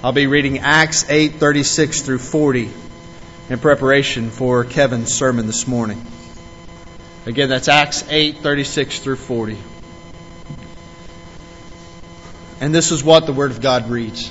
I'll be reading Acts 8:36 through 40 in preparation for Kevin's sermon this morning. Again, that's Acts 8:36 through 40. And this is what the Word of God reads.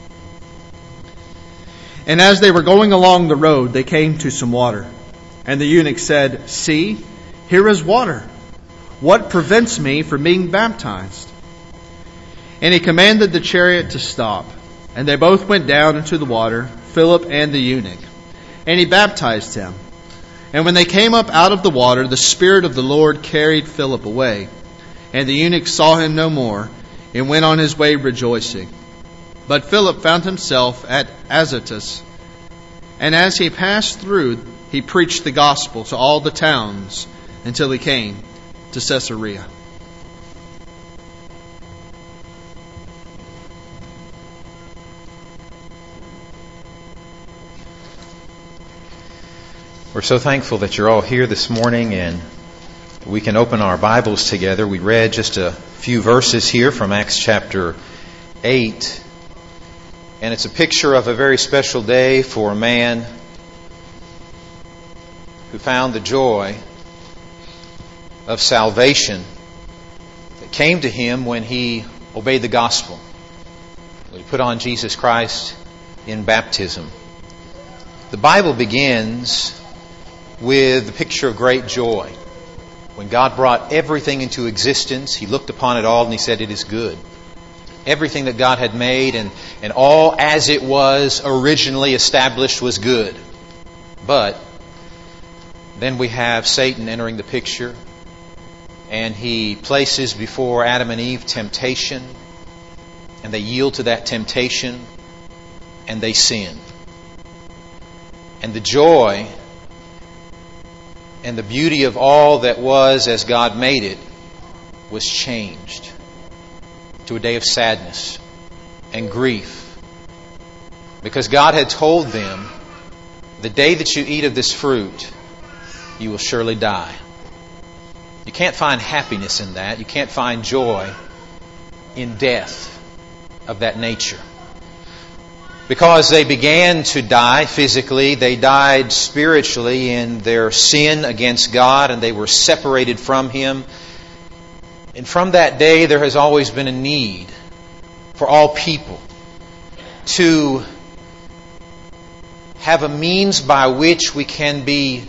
And as they were going along the road, they came to some water. And the eunuch said, "See, here is water. What prevents me from being baptized?" And he commanded the chariot to stop. And they both went down into the water, Philip and the eunuch. And he baptized him. And when they came up out of the water, the Spirit of the Lord carried Philip away. And the eunuch saw him no more, and went on his way rejoicing. But Philip found himself at Azotus. And as he passed through, he preached the gospel to all the towns until he came to Caesarea. We're so thankful that you're all here this morning and we can open our Bibles together. We read just a few verses here from Acts chapter 8. And it's a picture of a very special day for a man who found the joy of salvation that came to him when he obeyed the gospel. When he put on Jesus Christ in baptism. The Bible begins with the picture of great joy. When God brought everything into existence, He looked upon it all and He said, "It is good." Everything that God had made and all as it was originally established was good. But then we have Satan entering the picture, and he places before Adam and Eve temptation, and they yield to that temptation, and they sin. And the joy and the beauty of all that was as God made it was changed to a day of sadness and grief. Because God had told them, the day that you eat of this fruit, you will surely die. You can't find happiness in that. You can't find joy in death of that nature. Because they began to die physically, they died spiritually in their sin against God, and they were separated from Him. And from that day, there has always been a need for all people to have a means by which we can be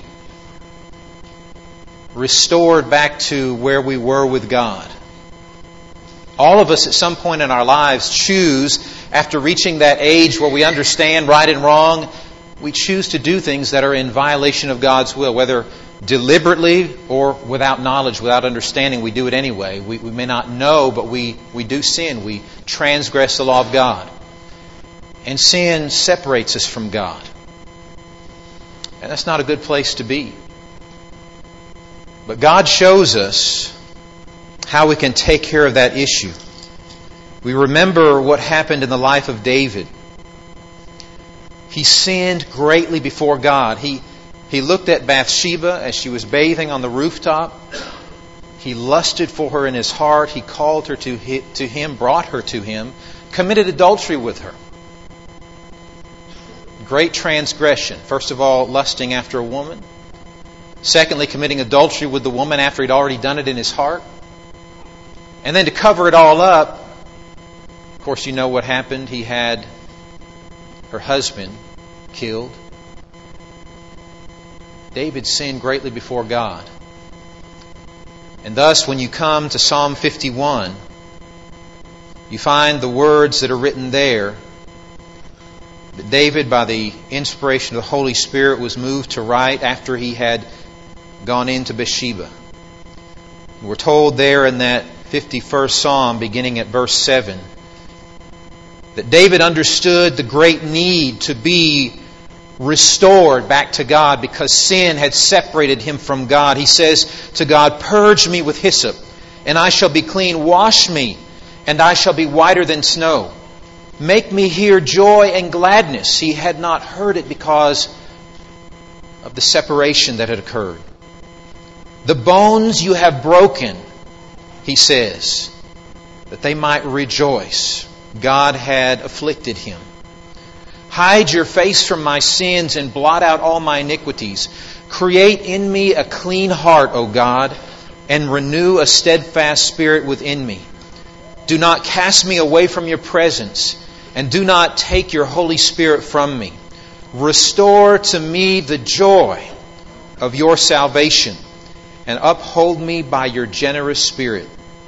restored back to where we were with God. All of us at some point in our lives choose, after reaching that age where we understand right and wrong, we choose to do things that are in violation of God's will, whether deliberately or without knowledge, without understanding. We do it anyway. We may not know, but we do sin. We transgress the law of God. And sin separates us from God. And that's not a good place to be. But God shows us how we can take care of that issue. We remember what happened in the life of David. He sinned greatly before God. He looked at Bathsheba as she was bathing on the rooftop. He lusted for her in his heart. He called her to him, brought her to him, committed adultery with her. Great transgression. First of all, lusting after a woman. Secondly, committing adultery with the woman after he'd already done it in his heart. And then to cover it all up, of course you know what happened. He had her husband killed. David sinned greatly before God. And thus, when you come to Psalm 51, you find the words that are written there that David, by the inspiration of the Holy Spirit, was moved to write after he had gone into Bathsheba. We're told there in that 51st Psalm, beginning at verse 7, that David understood the great need to be restored back to God because sin had separated him from God. He says to God, "Purge me with hyssop, and I shall be clean. Wash me, and I shall be whiter than snow. Make me hear joy and gladness." He had not heard it because of the separation that had occurred. "The bones you have broken," he says, "that they might rejoice." God had afflicted him. Hide your face from my sins and blot out all my iniquities. Create in me a clean heart, O God, and renew a steadfast spirit within me. Do not cast me away from your presence, and do not take your Holy Spirit from me. Restore to me the joy of your salvation, and uphold me by your generous spirit.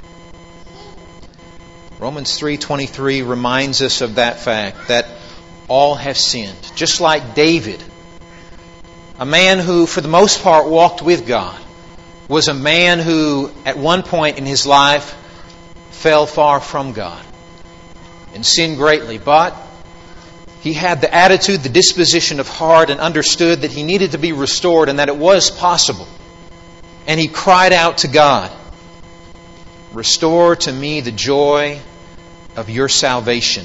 Romans 3:23 reminds us of that fact, that all have sinned. Just like David, a man who for the most part walked with God, was a man who at one point in his life fell far from God and sinned greatly. But he had the attitude, the disposition of heart, and understood that he needed to be restored and that it was possible. And he cried out to God, "Restore to me the joy of your salvation."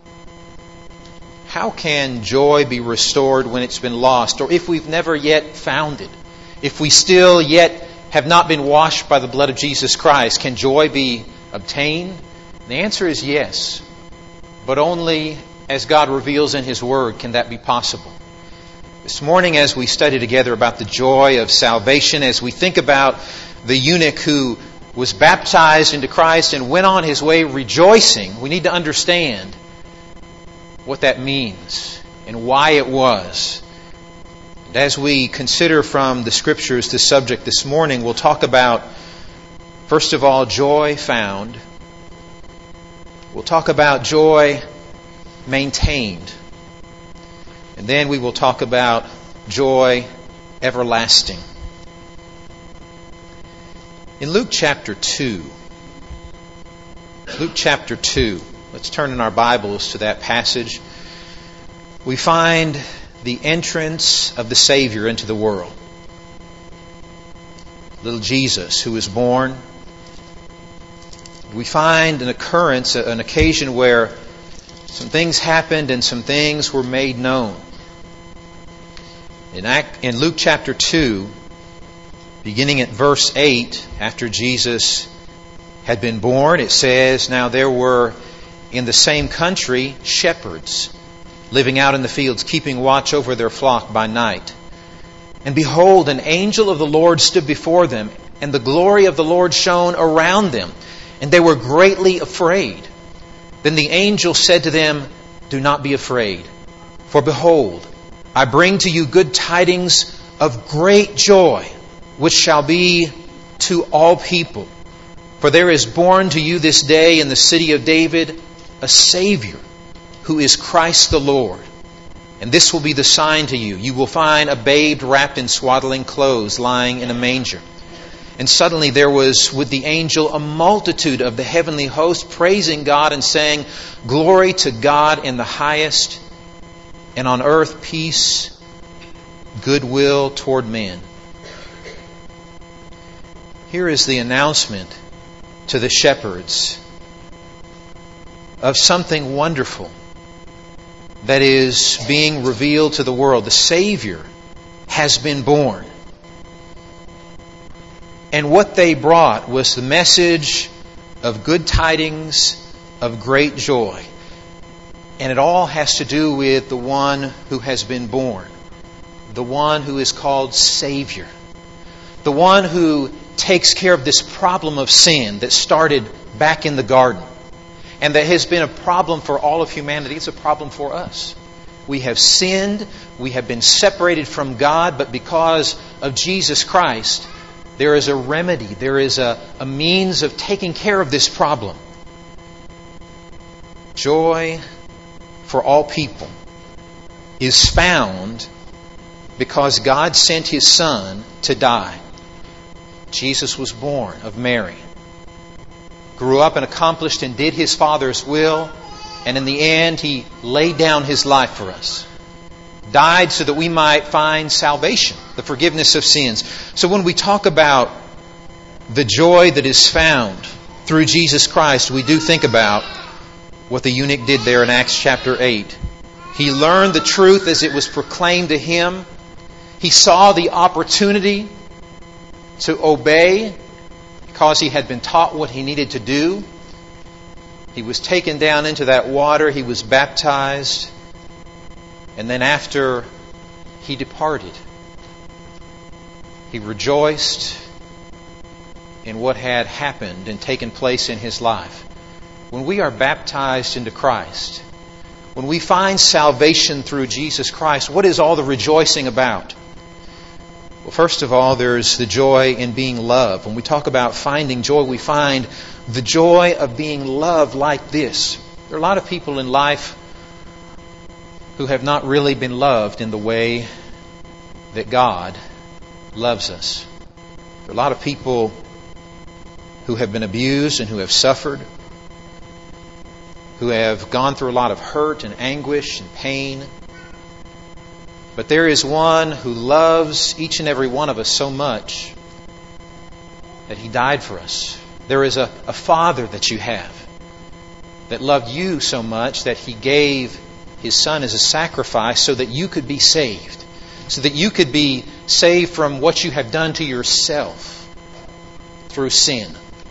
How can joy be restored when it's been lost, or if we've never yet found it? If we still yet have not been washed by the blood of Jesus Christ, can joy be obtained? The answer is yes, but only as God reveals in His Word can that be possible. This morning, as we study together about the joy of salvation, as we think about the eunuch who was baptized into Christ and went on his way rejoicing, we need to understand what that means and why it was. And as we consider from the Scriptures this subject this morning, we'll talk about, first of all, joy found. We'll talk about joy maintained. And then we will talk about joy everlasting. In Luke chapter 2, let's turn in our Bibles to that passage. We find the entrance of the Savior into the world. Little Jesus, who is born. We find an occurrence, an occasion where some things happened and some things were made known. In Luke chapter 2, beginning at verse 8, after Jesus had been born, it says, "Now there were in the same country shepherds living out in the fields, keeping watch over their flock by night. And behold, an angel of the Lord stood before them, and the glory of the Lord shone around them, and they were greatly afraid. Then the angel said to them, 'Do not be afraid, for behold, I bring to you good tidings of great joy, which shall be to all people. For there is born to you this day in the city of David a Savior, who is Christ the Lord. And this will be the sign to you. You will find a babe wrapped in swaddling clothes, lying in a manger.' And suddenly there was with the angel a multitude of the heavenly host, praising God and saying, 'Glory to God in the highest, and on earth peace, goodwill toward men.'" Here is the announcement to the shepherds of something wonderful that is being revealed to the world. The Savior has been born. And what they brought was the message of good tidings of great joy. And it all has to do with the one who has been born. The one who is called Savior. The one who takes care of this problem of sin that started back in the garden. And that has been a problem for all of humanity. It's a problem for us. We have sinned. We have been separated from God. But because of Jesus Christ, there is a remedy. There is a means of taking care of this problem. Joy for all people is found because God sent His Son to die. Jesus was born of Mary, grew up and accomplished and did His Father's will, and in the end He laid down His life for us. Died so that we might find salvation, the forgiveness of sins. So when we talk about the joy that is found through Jesus Christ, we do think about what the eunuch did there in Acts chapter 8. He learned the truth as it was proclaimed to him. He saw the opportunity to obey because he had been taught what he needed to do. He was taken down into that water. He was baptized. And then after He departed, He rejoiced in what had happened and taken place in His life. When we are baptized into Christ, when we find salvation through Jesus Christ, what is all the rejoicing about? Well, first of all, there's the joy in being loved. When we talk about finding joy, we find the joy of being loved like this. There are a lot of people in life who have not really been loved in the way that God loves us. There are a lot of people who have been abused and who have suffered, who have gone through a lot of hurt and anguish and pain. But there is one who loves each and every one of us so much that He died for us. There is a Father that you have that loved you so much that He gave His Son as a sacrifice so that you could be saved, so that you could be saved from what you have done to yourself through sin.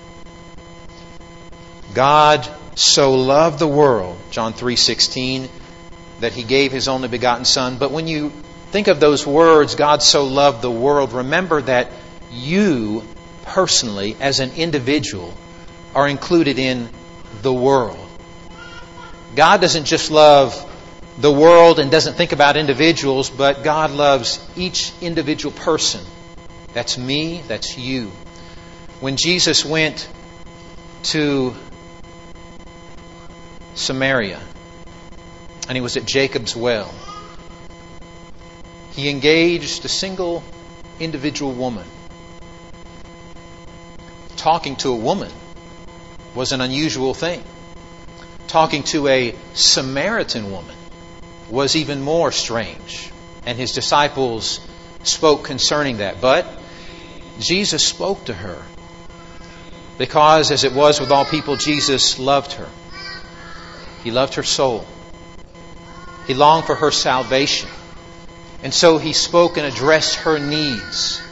God so loved the world, John 3:16, that He gave His only begotten Son. But when you think of those words, God so loved the world, remember that you personally, as an individual, are included in the world. God doesn't just love the world and doesn't think about individuals, but God loves each individual person. That's me, that's you. When Jesus went to Samaria, and He was at Jacob's well, He engaged a single individual woman. Talking to a woman was an unusual thing. Talking to a Samaritan woman was even more strange. And His disciples spoke concerning that. But Jesus spoke to her because, as it was with all people, Jesus loved her. He loved her soul. He longed for her salvation. And so He spoke and addressed her needs.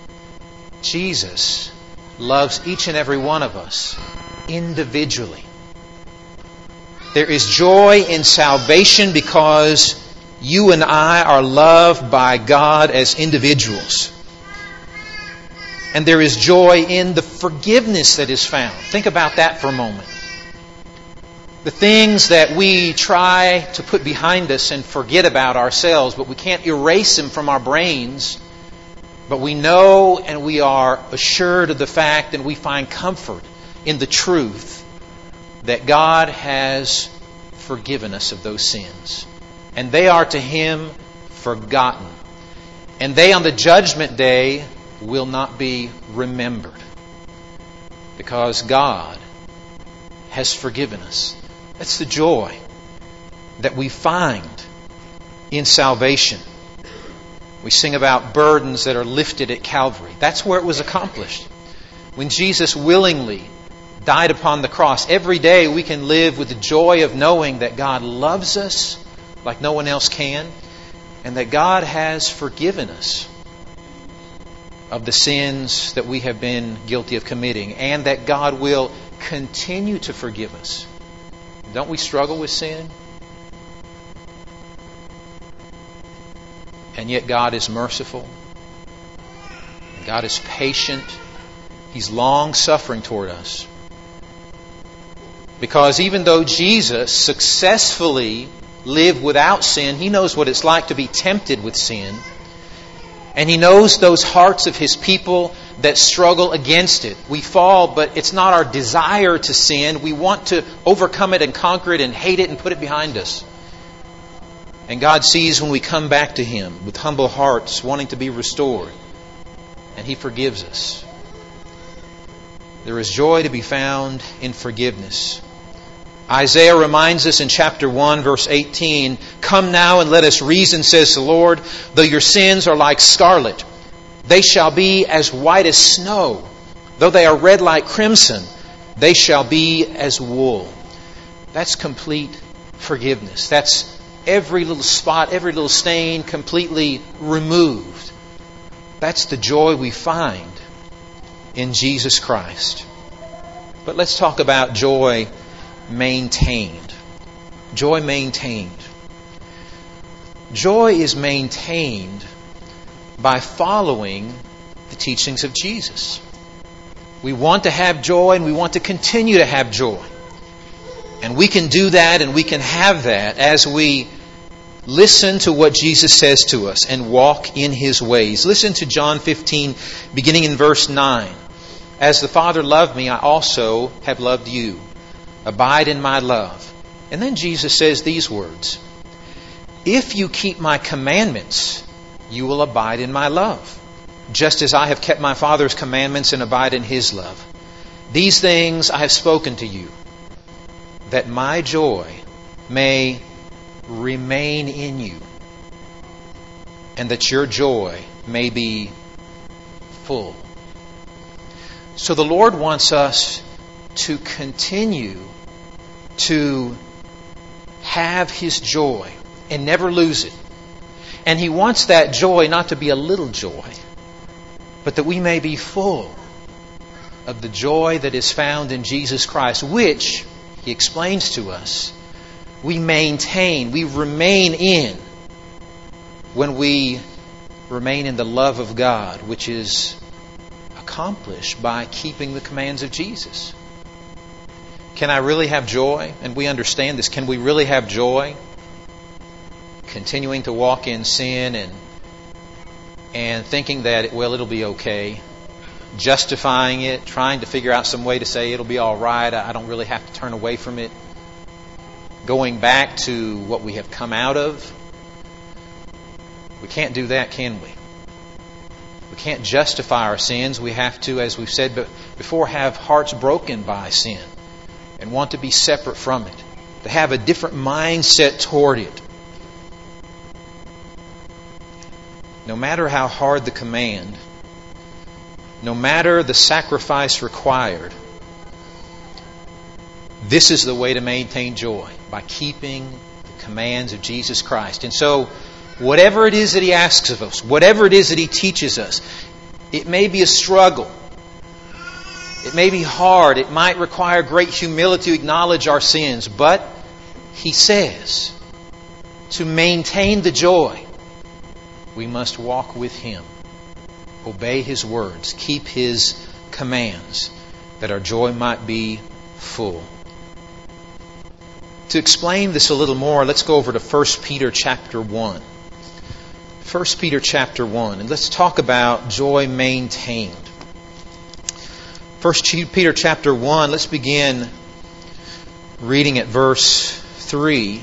Jesus loves each and every one of us individually. There is joy in salvation because you and I are loved by God as individuals. And there is joy in the forgiveness that is found. Think about that for a moment. The things that we try to put behind us and forget about ourselves, but we can't erase them from our brains. But we know and we are assured of the fact and we find comfort in the truth that God has forgiven us of those sins. And they are to Him forgotten. And they on the judgment day will not be remembered. Because God has forgiven us. That's the joy that we find in salvation. We sing about burdens that are lifted at Calvary. That's where it was accomplished. When Jesus willingly died upon the cross, every day we can live with the joy of knowing that God loves us like no one else can, and that God has forgiven us of the sins that we have been guilty of committing, and that God will continue to forgive us. Don't we struggle with sin? And yet God is merciful. God is patient. He's long-suffering toward us. Because even though Jesus successfully lived without sin, He knows what it's like to be tempted with sin. And He knows those hearts of His people that struggle against it. We fall, but it's not our desire to sin. We want to overcome it and conquer it and hate it and put it behind us. And God sees when we come back to Him with humble hearts, wanting to be restored. And He forgives us. There is joy to be found in forgiveness. Isaiah reminds us in chapter 1, verse 18, "Come now and let us reason, says the Lord. Though your sins are like scarlet, they shall be as white as snow. Though they are red like crimson, they shall be as wool." That's complete forgiveness. That's every little spot, every little stain completely removed. That's the joy we find in Jesus Christ. But let's talk about joy maintained. Joy maintained. Joy is maintained by following the teachings of Jesus. We want to have joy and we want to continue to have joy. And we can do that and we can have that as we listen to what Jesus says to us and walk in His ways. Listen to John 15, beginning in verse 9. As the Father loved me, I also have loved you. Abide in my love. And then Jesus says these words. If you keep my commandments, you will abide in my love, just as I have kept my Father's commandments and abide in His love. These things I have spoken to you, that my joy may remain in you, and that your joy may be full. So the Lord wants us to continue to have His joy and never lose it. And He wants that joy not to be a little joy, but that we may be full of the joy that is found in Jesus Christ, which, He explains to us, we maintain, we remain in when we remain in the love of God, which is accomplished by keeping the commands of Jesus. Can I really have joy? And we understand this. Can we really have joy? Continuing to walk in sin and thinking that, it'll be okay. Justifying it, trying to figure out some way to say it'll be all right. I don't really have to turn away from it. Going back to what we have come out of. We can't do that, can we? We can't justify our sins. We have to, as we've said before, have hearts broken by sin and want to be separate from it. To have a different mindset toward it. No matter how hard the command, no matter the sacrifice required, this is the way to maintain joy, by keeping the commands of Jesus Christ. And so, whatever it is that He asks of us, whatever it is that He teaches us, it may be a struggle. It may be hard. It might require great humility to acknowledge our sins. But He says, to maintain the joy, we must walk with Him, obey His words, keep His commands, that our joy might be full. To explain this a little more, let's go over to 1 Peter chapter 1. 1 Peter chapter 1, and let's talk about joy maintained. 1 Peter chapter 1, let's begin reading at verse 3.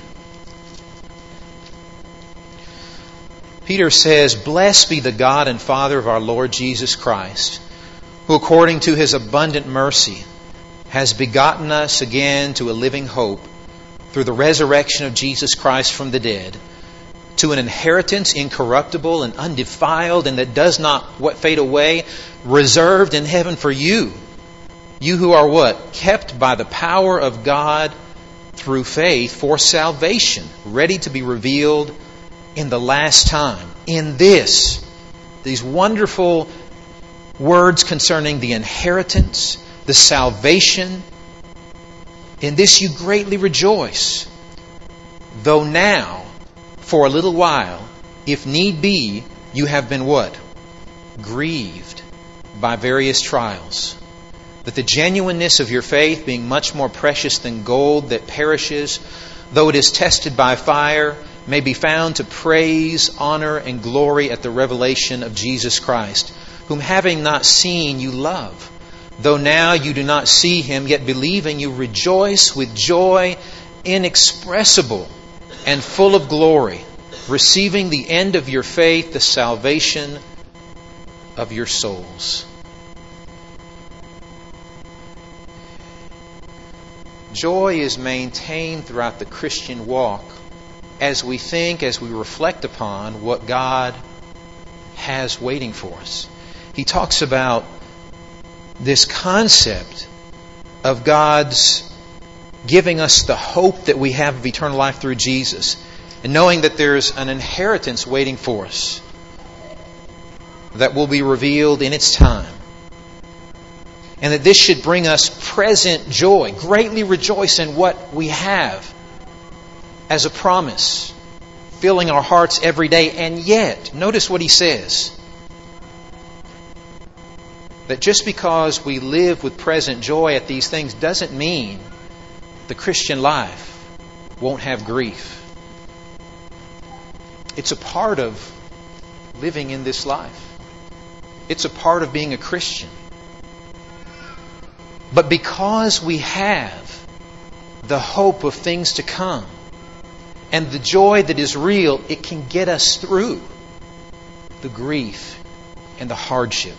Peter says, Blessed be the God and Father of our Lord Jesus Christ, who according to His abundant mercy has begotten us again to a living hope through the resurrection of Jesus Christ from the dead, to an inheritance incorruptible and undefiled and that does not fade away, reserved in heaven for you. You who are what? Kept by the power of God through faith for salvation, ready to be revealed in the last time. In this, these wonderful words concerning the inheritance, the salvation, in this you greatly rejoice. Though now, for a little while, if need be, you have been what? Grieved by various trials. That the genuineness of your faith, being much more precious than gold that perishes, though it is tested by fire, may be found to praise, honor, and glory at the revelation of Jesus Christ, whom having not seen you love. Though now you do not see Him, yet believing you rejoice with joy inexpressible and full of glory, receiving the end of your faith, the salvation of your souls. Joy is maintained throughout the Christian walk as we think, as we reflect upon what God has waiting for us. He talks about this concept of God's giving us the hope that we have of eternal life through Jesus, and knowing that there's an inheritance waiting for us that will be revealed in its time. And that this should bring us present joy, greatly rejoice in what we have as a promise filling our hearts every day. And yet, notice what he says. That just because we live with present joy at these things doesn't mean the Christian life won't have grief. It's a part of living in this life. It's a part of being a Christian. But because we have the hope of things to come and the joy that is real, it can get us through the grief and the hardship.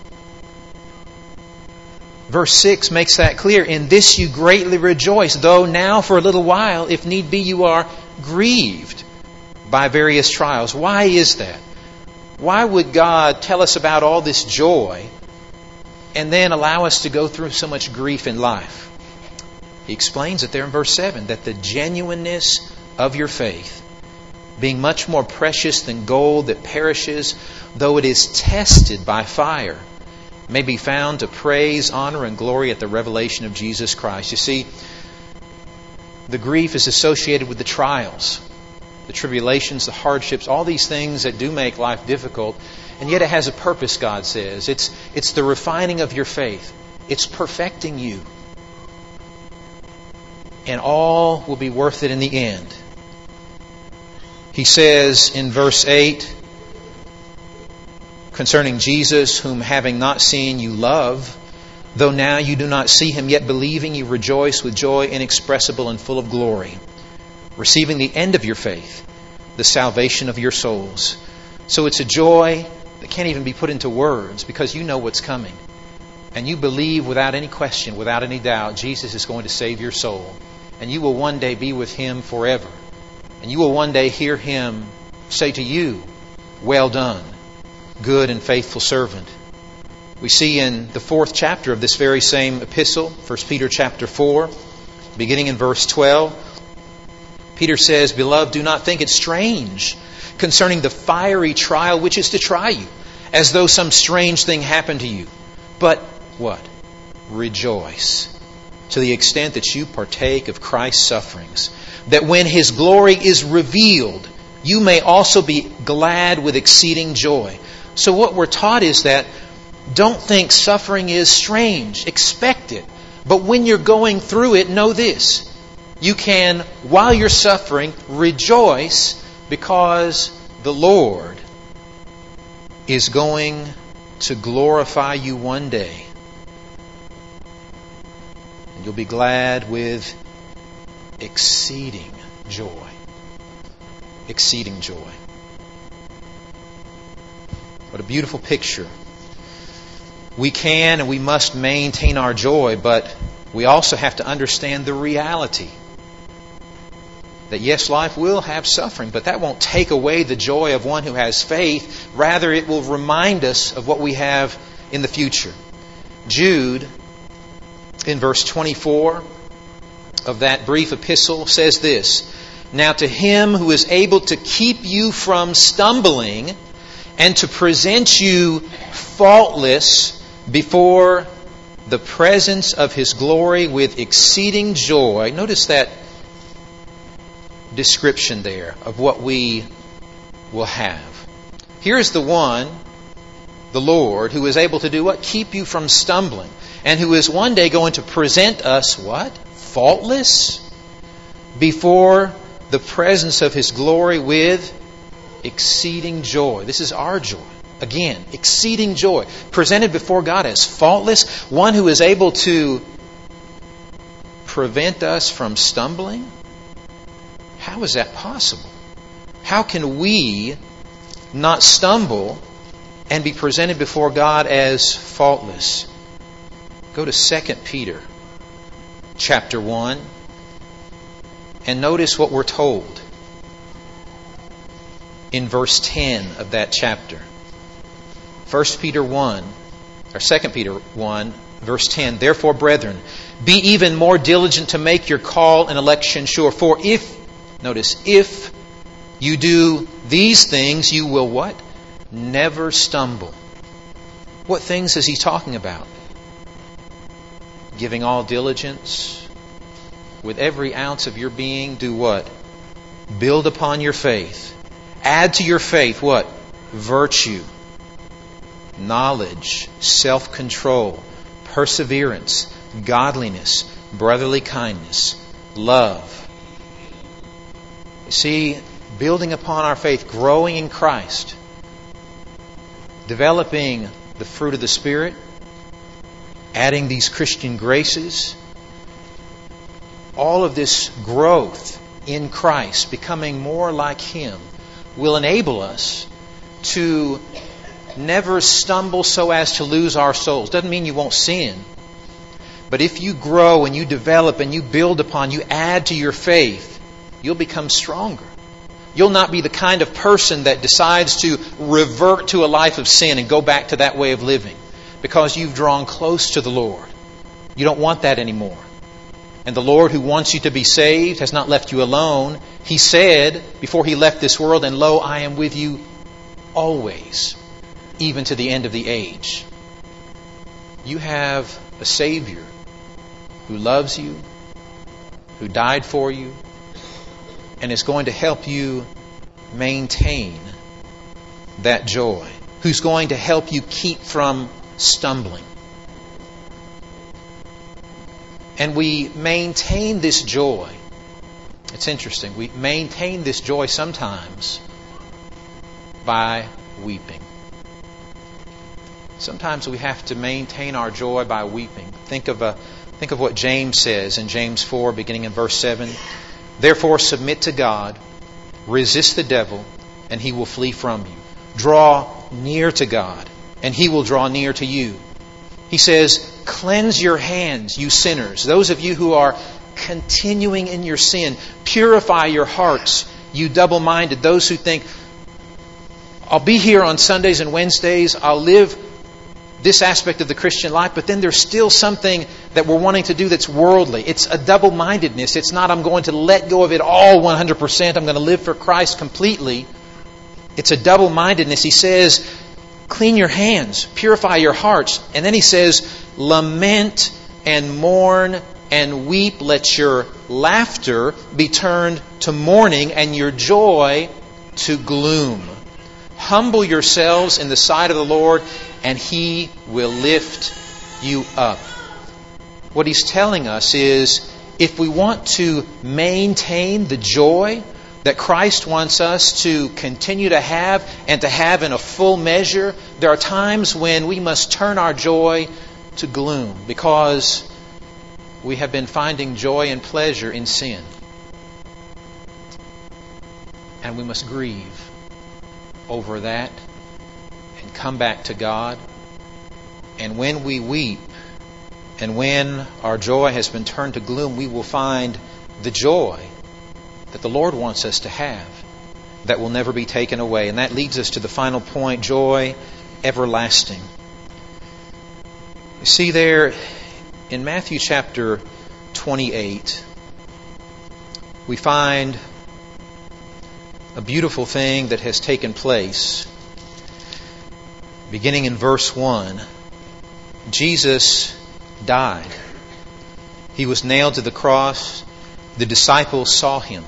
Verse 6 makes that clear. In this you greatly rejoice, though now for a little while, if need be, you are grieved by various trials. Why is that? Why would God tell us about all this joy and then allow us to go through so much grief in life? He explains it there in verse 7, that the genuineness of your faith, being much more precious than gold that perishes, though it is tested by fire, may be found to praise, honor, and glory at the revelation of Jesus Christ. You see, the grief is associated with the trials, the tribulations, the hardships, all these things that do make life difficult. And yet it has a purpose, God says. It's the refining of your faith. It's perfecting you. And all will be worth it in the end. He says in verse 8, concerning Jesus, whom having not seen you love, though now you do not see Him, yet believing you rejoice with joy inexpressible and full of glory, receiving the end of your faith, the salvation of your souls. So it's a joy that can't even be put into words because you know what's coming. And you believe without any question, without any doubt, Jesus is going to save your soul. And you will one day be with Him forever. And you will one day hear Him say to you, well done, good and faithful servant. We see in the 4th chapter of this very same epistle, 1 Peter chapter 4, beginning in verse 12, Peter says, Beloved, do not think it strange concerning the fiery trial which is to try you, as though some strange thing happened to you. But what? Rejoice to the extent that you partake of Christ's sufferings, that when His glory is revealed, you may also be glad with exceeding joy. So what we're taught is that don't think suffering is strange. Expect it. But when you're going through it, know this. You can, while you're suffering, rejoice because the Lord is going to glorify you one day. And you'll be glad with exceeding joy. Exceeding joy. What a beautiful picture. We can and we must maintain our joy, but we also have to understand the reality that yes, life will have suffering, but that won't take away the joy of one who has faith. Rather, it will remind us of what we have in the future. Jude, in verse 24 of that brief epistle, says this, Now to Him who is able to keep you from stumbling and to present you faultless before the presence of His glory with exceeding joy. Notice that description there of what we will have. Here's the one, the Lord, who is able to do what? Keep you from stumbling. And who is one day going to present us what? Faultless before the presence of His glory with exceeding joy. This is our joy. Again, exceeding joy. Presented before God as faultless. One who is able to prevent us from stumbling. How is that possible? How can we not stumble and be presented before God as faultless? Go to 2 Peter chapter 1 and notice what we're told in verse 10 of that chapter. 1 Peter 1, or 2 Peter 1, verse 10, Therefore, brethren, be even more diligent to make your call and election sure. For if you do these things, you will what? Never stumble. What things is he talking about? Giving all diligence. With every ounce of your being, do what? Build upon your faith. Add to your faith what? Virtue, knowledge, self-control, perseverance, godliness, brotherly kindness, love. You see, building upon our faith, growing in Christ, developing the fruit of the Spirit, adding these Christian graces, all of this growth in Christ, becoming more like Him, will enable us to never stumble so as to lose our souls. Doesn't mean you won't sin. But if you grow and you develop and you build upon, you add to your faith, you'll become stronger. You'll not be the kind of person that decides to revert to a life of sin and go back to that way of living because you've drawn close to the Lord. You don't want that anymore. And the Lord who wants you to be saved has not left you alone. He said before He left this world, and lo, I am with you always, even to the end of the age. You have a Savior who loves you, who died for you, and is going to help you maintain that joy, who's going to help you keep from stumbling. And we maintain this joy. It's interesting. We maintain this joy sometimes by weeping. Sometimes we have to maintain our joy by weeping. Think of what James says in James 4, beginning in verse 7. Therefore submit to God, resist the devil, and he will flee from you. Draw near to God, and He will draw near to you. He says, cleanse your hands, you sinners. Those of you who are continuing in your sin, purify your hearts, you double-minded. Those who think, I'll be here on Sundays and Wednesdays, I'll live this aspect of the Christian life, but then there's still something that we're wanting to do that's worldly. It's a double-mindedness. It's not, I'm going to let go of it all 100%. I'm going to live for Christ completely. It's a double-mindedness. He says, clean your hands, purify your hearts. And then He says, lament and mourn and weep. Let your laughter be turned to mourning and your joy to gloom. Humble yourselves in the sight of the Lord, and He will lift you up. What He's telling us is, if we want to maintain the joy that Christ wants us to continue to have and to have in a full measure, there are times when we must turn our joy to gloom because we have been finding joy and pleasure in sin. And we must grieve over that and come back to God. And when we weep and when our joy has been turned to gloom, we will find the joy that the Lord wants us to have that will never be taken away. And that leads us to the final point, joy everlasting. You see there in Matthew chapter 28, we find a beautiful thing that has taken place. Beginning in verse 1, Jesus died. He was nailed to the cross. The disciples saw Him.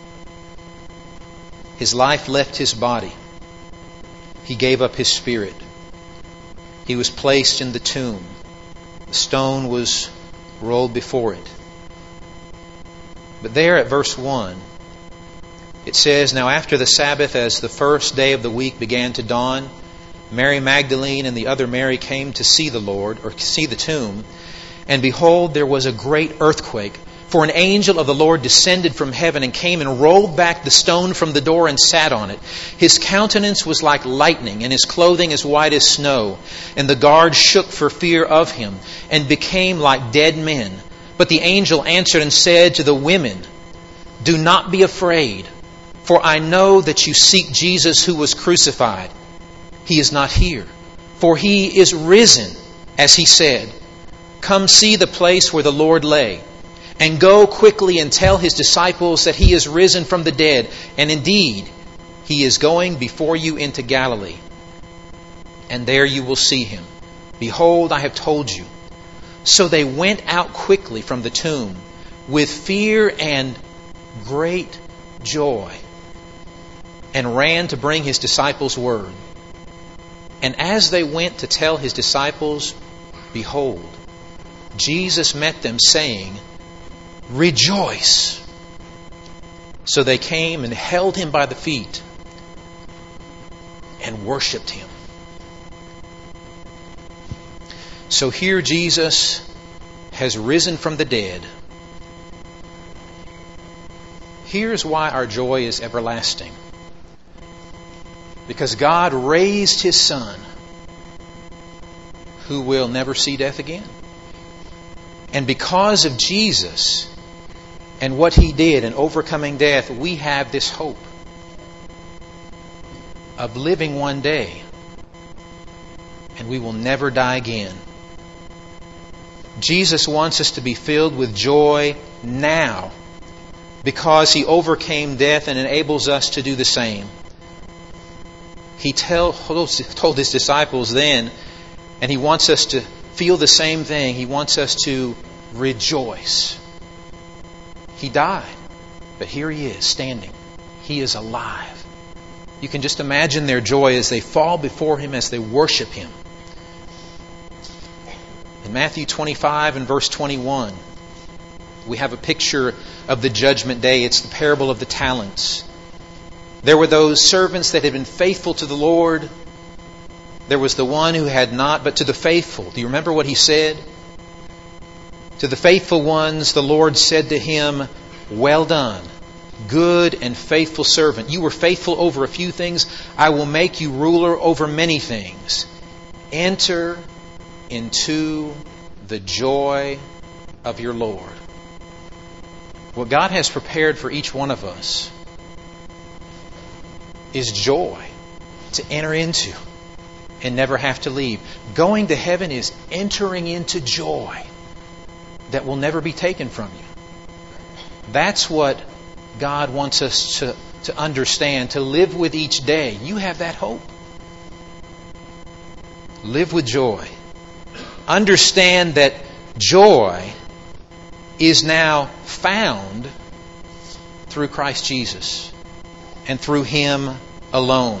His life left His body. He gave up His spirit. He was placed in the tomb. The stone was rolled before it. But there at verse 1, it says, now after the Sabbath, as the first day of the week began to dawn, Mary Magdalene and the other Mary came to see the Lord, or see the tomb. And behold, there was a great earthquake. For an angel of the Lord descended from heaven and came and rolled back the stone from the door and sat on it. His countenance was like lightning, and his clothing as white as snow. And the guards shook for fear of him, and became like dead men. But the angel answered and said to the women, do not be afraid, for I know that you seek Jesus who was crucified. He is not here, for He is risen, as He said. Come see the place where the Lord lay. And go quickly and tell His disciples that He is risen from the dead. And indeed, He is going before you into Galilee. And there you will see Him. Behold, I have told you. So they went out quickly from the tomb with fear and great joy and ran to bring his disciples word. And as they went to tell his disciples, behold, Jesus met them, saying, Rejoice! So they came and held him by the feet and worshipped him. So here Jesus has risen from the dead. Here's why our joy is everlasting. Because God raised His Son, who will never see death again. And because of Jesus and what He did in overcoming death, we have this hope of living one day, and we will never die again. Jesus wants us to be filled with joy now because He overcame death and enables us to do the same. He told His disciples then, and He wants us to feel the same thing. He wants us to rejoice. He died, but here He is standing. He is alive. You can just imagine their joy as they fall before Him, as they worship Him. In Matthew 25 and verse 21, we have a picture of the judgment day. It's the parable of the talents. There were those servants that had been faithful to the Lord. There was the one who had not, but to the faithful. Do you remember what He said? To the faithful ones, the Lord said to him, Well done, good and faithful servant. You were faithful over a few things. I will make you ruler over many things. Enter into the joy of your Lord. What God has prepared for each one of us is joy to enter into and never have to leave. Going to heaven is entering into joy that will never be taken from you. That's what God wants us to understand, to live with each day. You have that hope. Live with joy. Understand that joy is now found through Christ Jesus and through Him alone.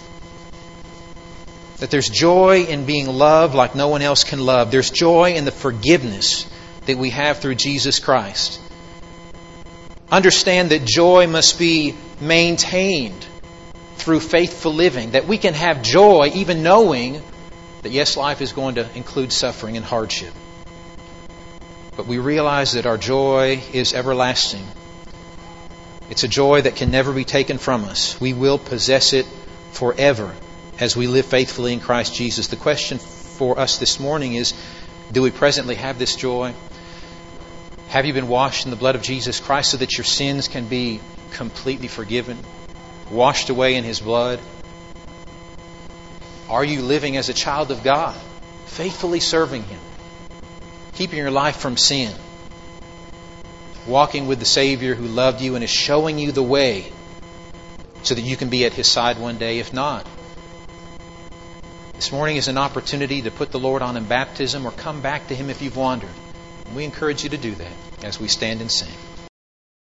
That there's joy in being loved like no one else can love. There's joy in the forgiveness that we have through Jesus Christ. Understand that joy must be maintained through faithful living. That we can have joy even knowing that yes, life is going to include suffering and hardship. But we realize that our joy is everlasting. It's a joy that can never be taken from us. We will possess it forever as we live faithfully in Christ Jesus. The question for us this morning is, do we presently have this joy? Have you been washed in the blood of Jesus Christ so that your sins can be completely forgiven, washed away in His blood? Are you living as a child of God, faithfully serving Him, keeping your life from sin, walking with the Savior who loved you and is showing you the way so that you can be at His side one day? If not, this morning is an opportunity to put the Lord on in baptism or come back to Him if you've wandered. And we encourage you to do that as we stand and sing.